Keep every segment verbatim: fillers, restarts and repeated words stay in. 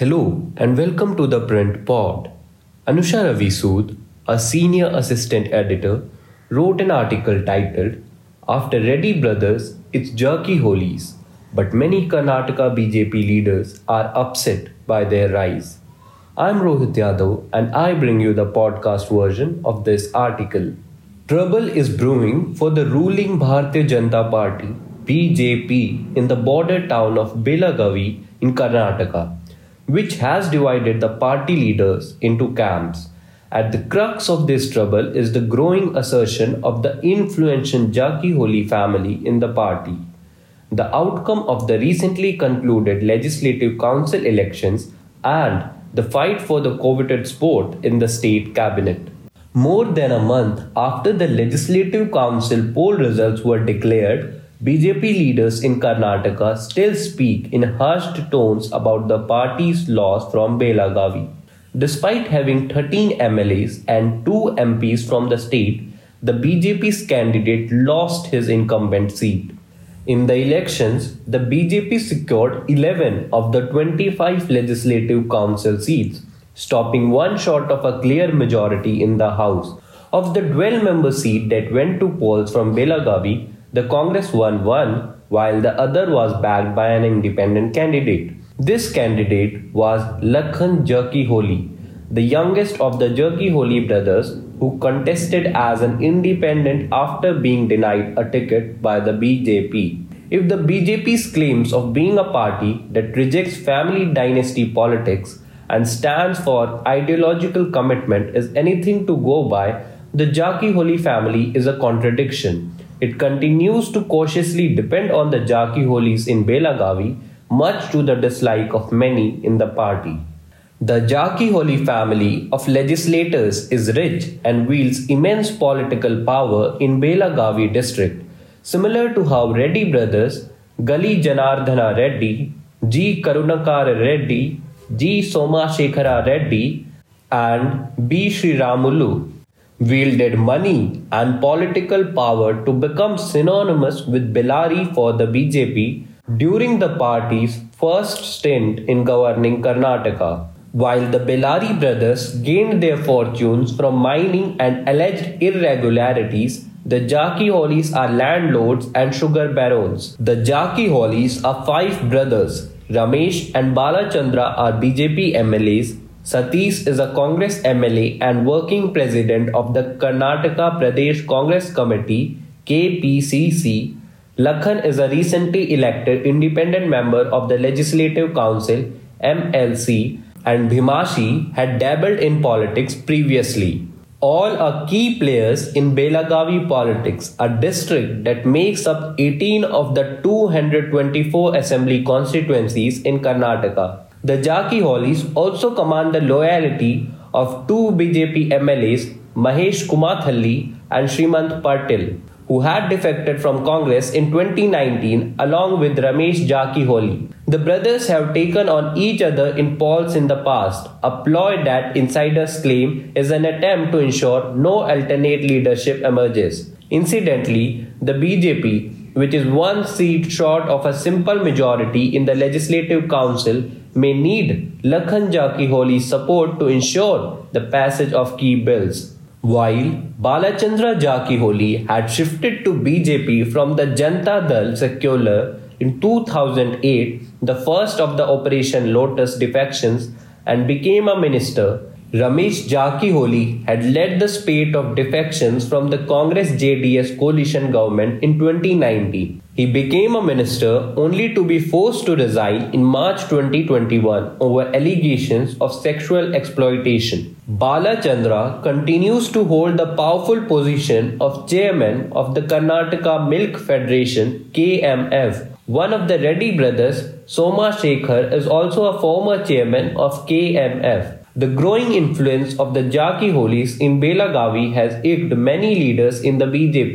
Hello and welcome to the Print Pod. Anusha Ravi Sood, a senior assistant editor, wrote an article titled After Reddy Brothers, It's Jerky Holies, but many Karnataka B J P leaders are upset by their rise. I'm Rohit Yadav and I bring you the podcast version of this article. Trouble is brewing for the ruling Bharatiya Janata Party B J P in the border town of Belagavi in Karnataka, which has divided the party leaders into camps. At the crux of this trouble is the growing assertion of the influential Jakhiholi family in the party. The outcome of the recently concluded Legislative Council elections and the fight for the coveted spot in the state cabinet. More than a month after the Legislative Council poll results were declared, B J P leaders in Karnataka still speak in hushed tones about the party's loss from Belagavi. Despite having thirteen M L As and two M Ps from the state, the B J P's candidate lost his incumbent seat. In the elections, the B J P secured eleven of the twenty-five Legislative Council seats, stopping one short of a clear majority in the House. Of the twelve-member seat that went to polls from Belagavi, the Congress won one, while the other was backed by an independent candidate. This candidate was Lakhan Jakhiholi, the youngest of the Jakhiholi brothers, who contested as an independent after being denied a ticket by the B J P. If the B J P's claims of being a party that rejects family dynasty politics and stands for ideological commitment is anything to go by, the Jakhiholi family is a contradiction. It continues to cautiously depend on the Jakhiholis in Belagavi, much to the dislike of many in the party. The Jakhiholi family of legislators is rich and wields immense political power in Belagavi district, similar to how Reddy brothers, Gali Janardhana Reddy, G. Karunakar Reddy, G. Somashekara Reddy, and B. Sriramulu wielded money and political power to become synonymous with Bellary for the B J P during the party's first stint in governing Karnataka. While the Bellary brothers gained their fortunes from mining and alleged irregularities, the Jakhiholis are landlords and sugar barons. The Jakhiholis are five brothers. Ramesh and Balachandra are B J P M L As. Satish is a Congress M L A and working president of the Karnataka Pradesh Congress Committee K P C C. Lakhan is a recently elected independent member of the Legislative Council M L C, and Bhimashi had dabbled in politics previously. All are key players in Belagavi politics, a district that makes up eighteen of the two hundred twenty-four assembly constituencies in Karnataka. The Jakhiholis also command the loyalty of two B J P M L As, Mahesh Kumathalli and Srimant Patil, who had defected from Congress in twenty nineteen along with Ramesh Jakhiholi. The brothers have taken on each other in polls in the past, a ploy that insiders claim is an attempt to ensure no alternate leadership emerges. Incidentally, the B J P, which is one seat short of a simple majority in the Legislative Council, may need Lakhan Jakhiholi's support to ensure the passage of key bills. While Balachandra Jakhiholi had shifted to B J P from the Janata Dal Secular in two thousand eight, the first of the Operation Lotus defections, and became a minister, Ramesh Jakhiholi had led the spate of defections from the Congress-J D S coalition government in twenty nineteen. He became a minister only to be forced to resign in March twenty twenty-one over allegations of sexual exploitation. Balachandra continues to hold the powerful position of chairman of the Karnataka Milk Federation K M F. One of the Reddy brothers, Somashekar, is also a former chairman of K M F. The growing influence of the Jakhiholis in Belagavi has irked many leaders in the B J P.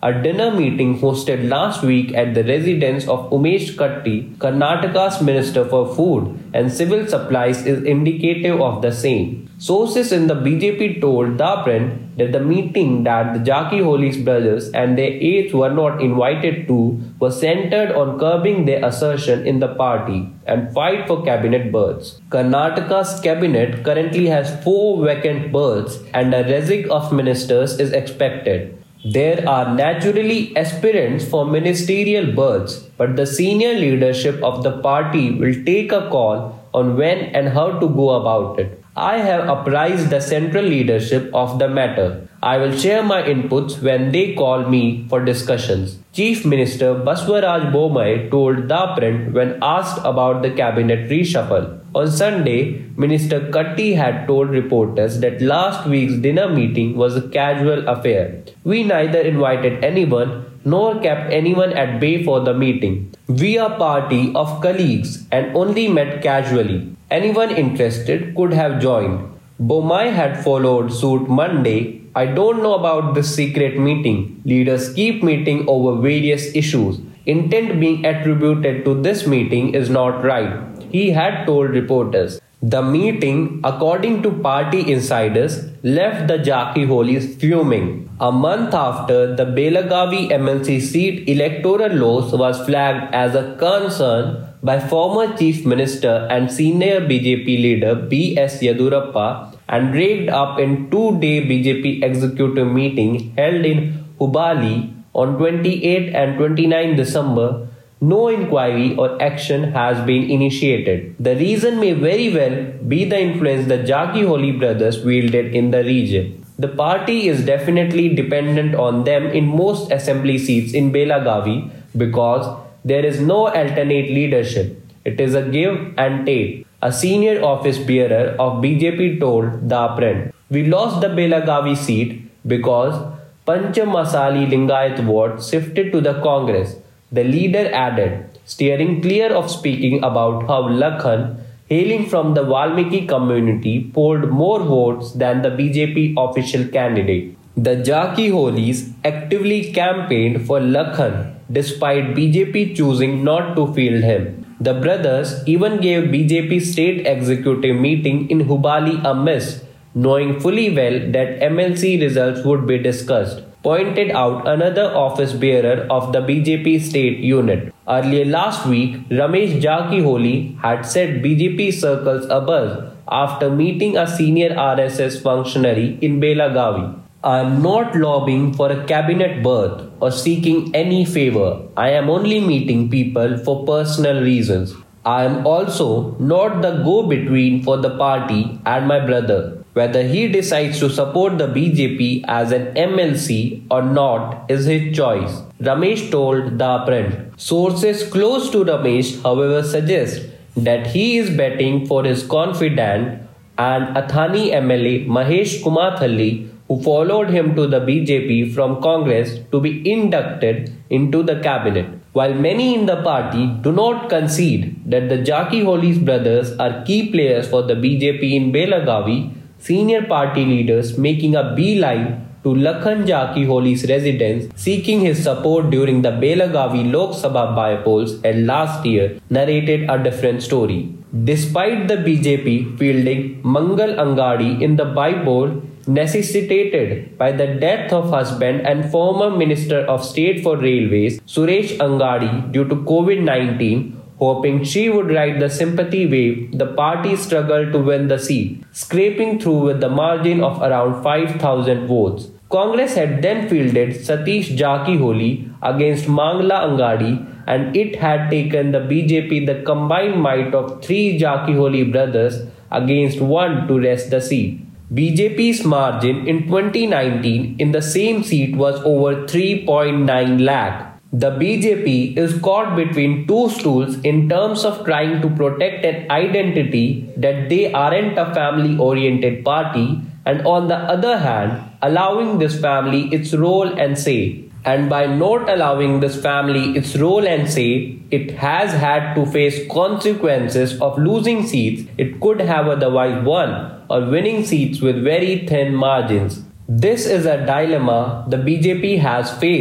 A dinner meeting hosted last week at the residence of Umesh Katti, Karnataka's Minister for Food and Civil Supplies, is indicative of the same. Sources in the B J P told The Print that the meeting that the Jakhouli's brothers and their aides were not invited to was centered on curbing their assertion in the party and fight for cabinet berths. Karnataka's cabinet currently has four vacant berths and a resign of ministers is expected. There are naturally aspirants for ministerial berths, but the senior leadership of the party will take a call on when and how to go about it. I have apprised the central leadership of the matter. I will share my inputs when they call me for discussions. Chief Minister Baswaraj Bommai told The Print when asked about the cabinet reshuffle. On Sunday, Minister Katti had told reporters that last week's dinner meeting was a casual affair. We neither invited anyone nor kept anyone at bay for the meeting. We are a party of colleagues and only met casually. Anyone interested could have joined. Bommai had followed suit Monday. I don't know about this secret meeting. Leaders keep meeting over various issues. Intent being attributed to this meeting is not right, he had told reporters. The meeting, according to party insiders, left the Jakhoulis fuming. A month after the Belagavi M L C seat electoral loss was flagged as a concern by former Chief Minister and senior B J P leader B S Yedurappa and raked up in two-day B J P executive meeting held in Hubballi on twenty-eighth and twenty-ninth December, no inquiry or action has been initiated. The reason may very well be the influence the Jakhioli brothers wielded in the region. The party is definitely dependent on them in most assembly seats in Belagavi because there is no alternate leadership. It is a give and take. A senior office bearer of B J P told The Print. We lost the Belagavi seat because Panchamasali Lingayat ward shifted to the Congress. The leader added, steering clear of speaking about how Lakhan, hailing from the Valmiki community, polled more votes than the B J P official candidate. The Jakhoulis actively campaigned for Lakhan despite B J P choosing not to field him. The brothers even gave B J P state executive meeting in Hubballi a miss, knowing fully well that M L C results would be discussed, pointed out another office bearer of the B J P state unit. Earlier last week, Ramesh Jakhioli had set B J P circles abuzz after meeting a senior R S S functionary in Belagavi. I am not lobbying for a cabinet berth or seeking any favor. I am only meeting people for personal reasons. I am also not the go-between for the party and my brother. Whether he decides to support the B J P as an M L C or not is his choice, Ramesh told The Print. Sources close to Ramesh, however, suggest that he is betting for his confidant and Athani M L A Mahesh Kumathalli, who followed him to the B J P from Congress, to be inducted into the cabinet. While many in the party do not concede that the Jakhoulis brothers are key players for the B J P in Belagavi, senior party leaders making a beeline to Lakhan Jakhouli's residence seeking his support during the Belagavi Lok Sabha by-polls held last year narrated a different story. Despite the B J P fielding Mangal Angadi in the by-poll necessitated by the death of husband and former Minister of State for Railways Suresh Angadi due to COVID nineteen, hoping she would ride the sympathy wave, the party struggled to win the seat, scraping through with the margin of around five thousand votes. Congress had then fielded Satish Jakhioli against Mangla Angadi, and it had taken the B J P the combined might of three Jakhioli brothers against one to wrest the seat. B J P's margin in twenty nineteen in the same seat was over three point nine lakh. The B J P is caught between two stools in terms of trying to protect an identity that they aren't a family-oriented party, and on the other hand, allowing this family its role and say. And by not allowing this family its role and say, it has had to face consequences of losing seats it could have otherwise won, or winning seats with very thin margins. This is a dilemma the B J P has faced.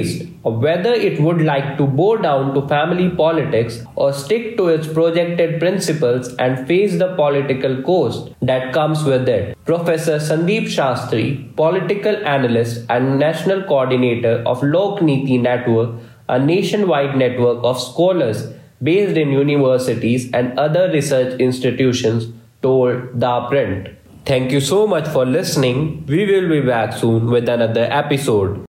or whether it would like to bow down to family politics or stick to its projected principles and face the political cost that comes with it. Professor Sandeep Shastri, political analyst and national coordinator of Lok Niti Network, a nationwide network of scholars based in universities and other research institutions, told The Print. Thank you so much for listening. We will be back soon with another episode.